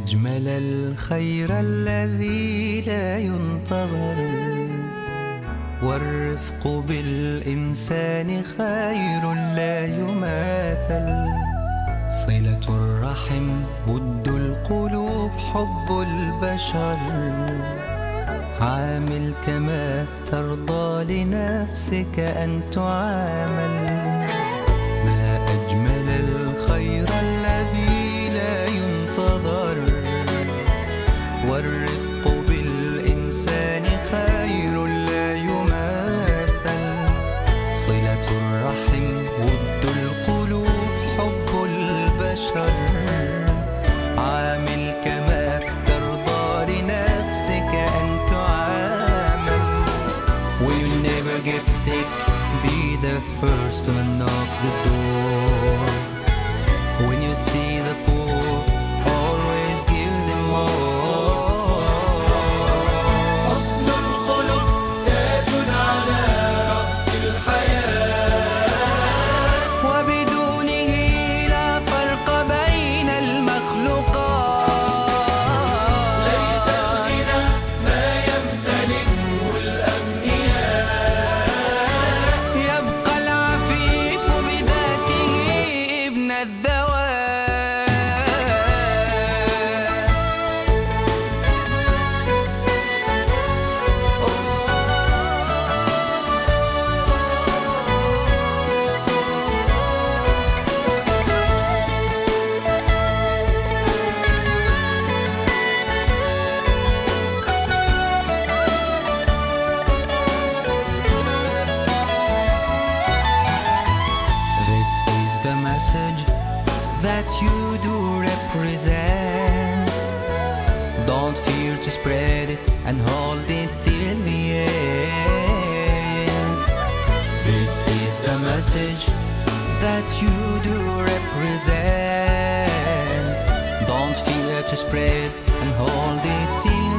أجمل الخير الذي لا ينتظر، والرفق بالإنسان خير لا يماثل. صلة الرحم بود القلوب حب البشر، عامل كما ترضى لنفسك أن تعامل. ما أجمل الخير الذي لا ينتظر، والرفق بالإنسان خير لا يماثل. صلة الرحم ود القلوب حب البشر، عامل كما ترضى لنفسك أن تعامل. We'll never get sick, be the first to knock the door. When you see the poor, always give them more. حسن الخلق تاج على رأس الحياة، وبدونه لا فرق بين المخلوقات. ليس الغنى ما يمتلكه الأغنياء، يبقى العفيف بذاته ابن الذوات. This is the message that you do represent. Don't fear to spread it and hold it till the end. This is the message that you do represent. Don't fear to spread and hold it till